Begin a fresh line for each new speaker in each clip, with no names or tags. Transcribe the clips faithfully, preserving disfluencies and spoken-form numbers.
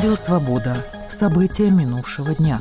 Радио «Свобода». События минувшего дня.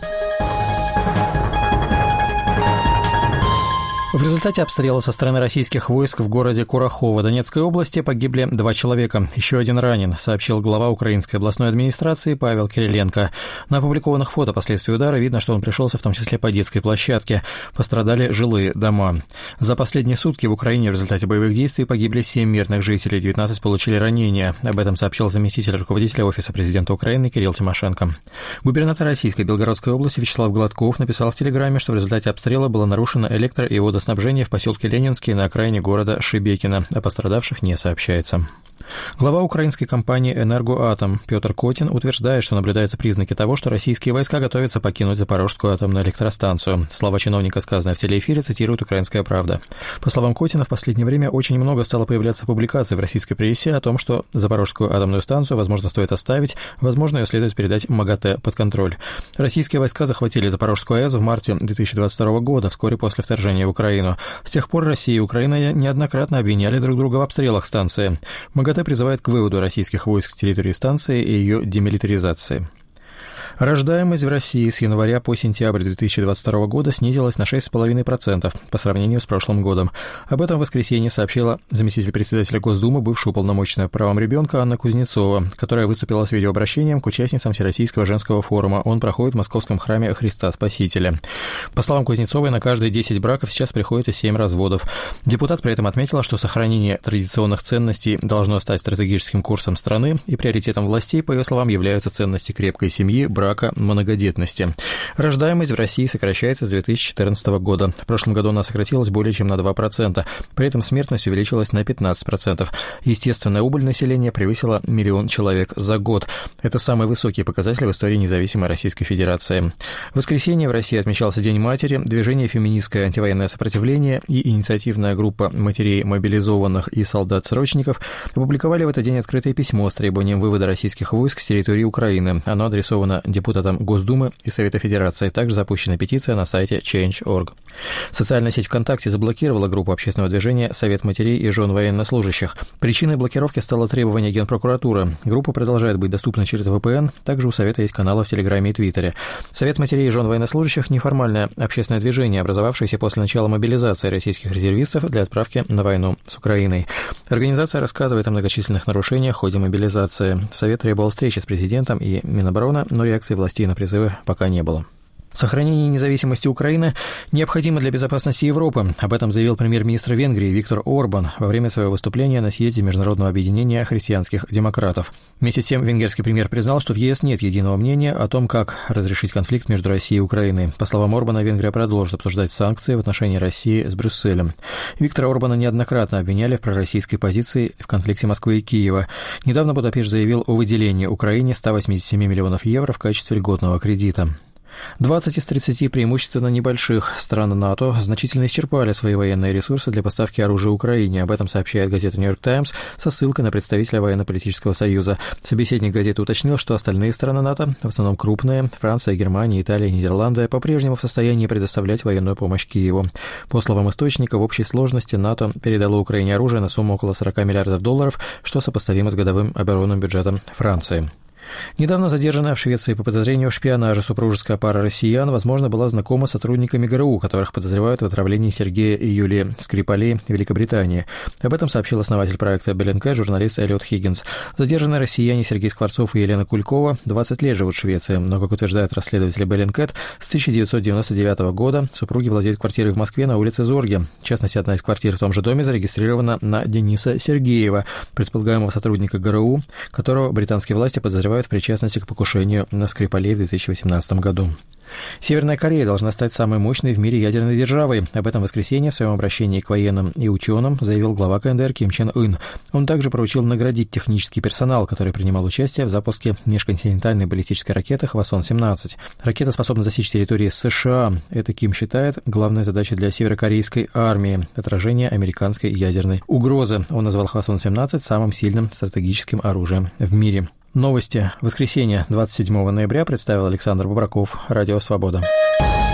В результате обстрела со стороны российских войск в городе Курахово Донецкой области погибли два человека. Еще один ранен, сообщил глава Украинской областной администрации Павел Кириленко. На опубликованных фото последствий удара видно, что он пришелся в том числе по детской площадке. Пострадали жилые дома. За последние сутки в Украине в результате боевых действий погибли семь мирных жителей, девятнадцать получили ранения. Об этом сообщил заместитель руководителя Офиса президента Украины Кирилл Тимошенко. Губернатор Российской Белгородской области Вячеслав Гладков написал в Телеграме, что в результате обстрела было нарушено электро- и водоснабжение снабжение в поселке Ленинский на окраине города Шебекино. О пострадавших не сообщается. Глава украинской компании «Энергоатом» Петр Котин утверждает, что наблюдаются признаки того, что российские войска готовятся покинуть Запорожскую атомную электростанцию. Слова чиновника, сказанные в телеэфире, цитирует «Украинская правда». По словам Котина, в последнее время очень много стало появляться публикаций в российской прессе о том, что Запорожскую атомную станцию, возможно, стоит оставить, возможно, ее следует передать МАГАТЭ под контроль. Российские войска захватили Запорожскую АЭС в марте две тысячи двадцать второго года, вскоре после вторжения в Украину. С тех пор Россия и Украина неоднократно обвиняли друг друга в обстрелах станции. МАГАТЭ призывает к выводу российских войск с территории станции и ее демилитаризации. Рождаемость в России с января по сентябрь две тысячи двадцать второго года снизилась на шесть целых пять десятых процента по сравнению с прошлым годом. Об этом в воскресенье сообщила заместитель председателя Госдумы, бывшая уполномоченная по правам ребенка Анна Кузнецова, которая выступила с видеообращением к участницам Всероссийского женского форума. Он проходит в Московском храме Христа Спасителя. По словам Кузнецовой, на каждые десять браков сейчас приходится семь разводов. Депутат при этом отметила, что сохранение традиционных ценностей должно стать стратегическим курсом страны, и приоритетом властей, по ее словам, являются ценности крепкой семьи, брака, многодетности. Рождаемость в России сокращается с две тысячи четырнадцатого года. В прошлом году она сократилась более чем на два процента. При этом смертность увеличилась на пятнадцать процентов. Естественная убыль населения превысила миллион человек за год. Это самый высокий показатель в истории независимой Российской Федерации. В воскресенье в России отмечался День матери. Движение «Феминистское антивоенное сопротивление» и инициативная группа матерей мобилизованных и солдат-срочников опубликовали в этот день открытое письмо с требованием вывода российских войск с территории Украины. Оно адресовано депутатам Госдумы и Совета Федерации. Также запущена петиция на сайте чейндж точка орг. Социальная сеть ВКонтакте заблокировала группу общественного движения «Совет матерей и жен военнослужащих». Причиной блокировки стало требование Генпрокуратуры. Группа продолжает быть доступна через вэ пэ эн. Также у Совета есть каналы в Телеграме и Твиттере. Совет матерей и жен военнослужащих – неформальное общественное движение, образовавшееся после начала мобилизации российских резервистов для отправки на войну с Украиной. Организация рассказывает о многочисленных нарушениях в ходе мобилизации. Совет требовал встречи с президентом и Минобороны, но реакции властей на призывы пока не было. Сохранение независимости Украины необходимо для безопасности Европы. Об этом заявил премьер-министр Венгрии Виктор Орбан во время своего выступления на съезде Международного объединения христианских демократов. Вместе с тем, венгерский премьер признал, что в е эс нет единого мнения о том, как разрешить конфликт между Россией и Украиной. По словам Орбана, Венгрия продолжит обсуждать санкции в отношении России с Брюсселем. Виктора Орбана неоднократно обвиняли в пророссийской позиции в конфликте Москвы и Киева. Недавно Будапешт заявил о выделении Украине ста восьмидесяти семи миллионов евро в качестве льготного кредита. двадцать из тридцати преимущественно небольших стран НАТО значительно исчерпали свои военные ресурсы для поставки оружия Украине. Об этом сообщает газета «Нью-Йорк Таймс» со ссылкой на представителя военно-политического союза. Собеседник газеты уточнил, что остальные страны НАТО, в основном крупные, Франция, Германия, Италия, Нидерланды, по-прежнему в состоянии предоставлять военную помощь Киеву. По словам источника, в общей сложности НАТО передало Украине оружие на сумму около сорока миллиардов долларов, что сопоставимо с годовым оборонным бюджетом Франции. Недавно задержанная в Швеции по подозрению в шпионаже супружеская пара россиян, возможно, была знакома с сотрудниками гэ эр у, которых подозревают в отравлении Сергея и Юлии Скрипалей в Великобритании. Об этом сообщил основатель проекта Bellingcat, журналист Эллиот Хиггинс. Задержанные россияне Сергей Скворцов и Елена Кулькова двадцать лет живут в Швеции, но, как утверждают расследователи Bellingcat, с тысяча девятьсот девяносто девятого года супруги владеют квартирой в Москве на улице Зорге. В частности, одна из квартир в том же доме зарегистрирована на Дениса Сергеева, предполагаемого сотрудника гэ эр у, которого британские власти подозревают в причастности к покушению на Скрипалей в две тысячи восемнадцатом году. Северная Корея должна стать самой мощной в мире ядерной державой. Об этом в воскресенье в своем обращении к военным и ученым заявил глава ка эн дэ эр Ким Чен Ын. Он также поручил наградить технический персонал, который принимал участие в запуске межконтинентальной баллистической ракеты Хвасон семнадцать. Ракета способна достичь территории США. Это, Ким считает, главная задача для северокорейской армии – отражение американской ядерной угрозы. Он назвал Хвасон семнадцать самым сильным стратегическим оружием в мире. Новости. Воскресенье, двадцать седьмого ноября, представил Александр Бобраков. Радио «Свобода».